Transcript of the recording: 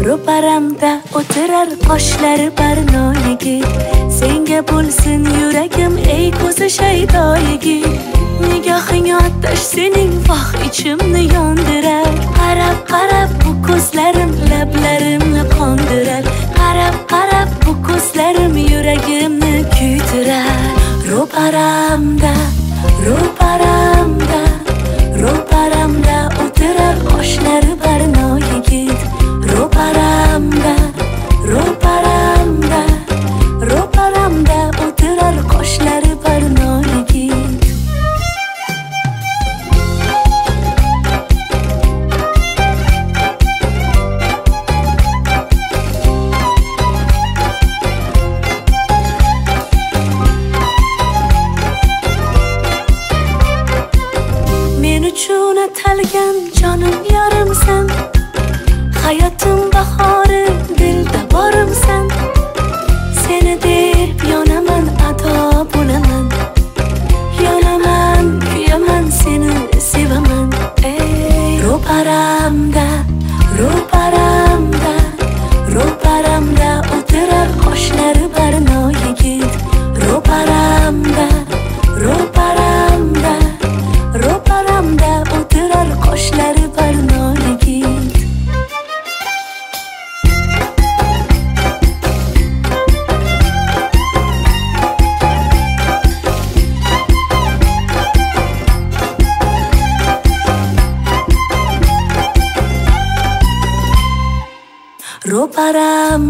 ro'paramda o'tirar qoshlari barnoyigi. Senga bo'lsin yuragim ey ko'zi shaydoyigi. Nigohing otash sening voh ichimni yondirar. Qarab qarab bu ko'zlarim lablarimni qondirar. Qarab qarab bu ko'zlarim yuragimni kuydirar. Ro'paramda ro'paramda ro'paramda o'tirar qoshlari barnoyigi. Ro'paramda ro'paramda ro'paramda o'tirar qoshlari barnoyigi. Men uchun atalgan jonim yorimsan. Hayotim bahori dilda borimsan. Seni deb yonaman ado bo'laman. Yonaman kuyaman seni sevaman. Ey ro'paramda ro'paramda ro'paramda o'tirar qoshlari barnoyigi. Ro'paramda ro'paramda ro'paramda o'tirar qoshlari barnoyigi. Ro'paramda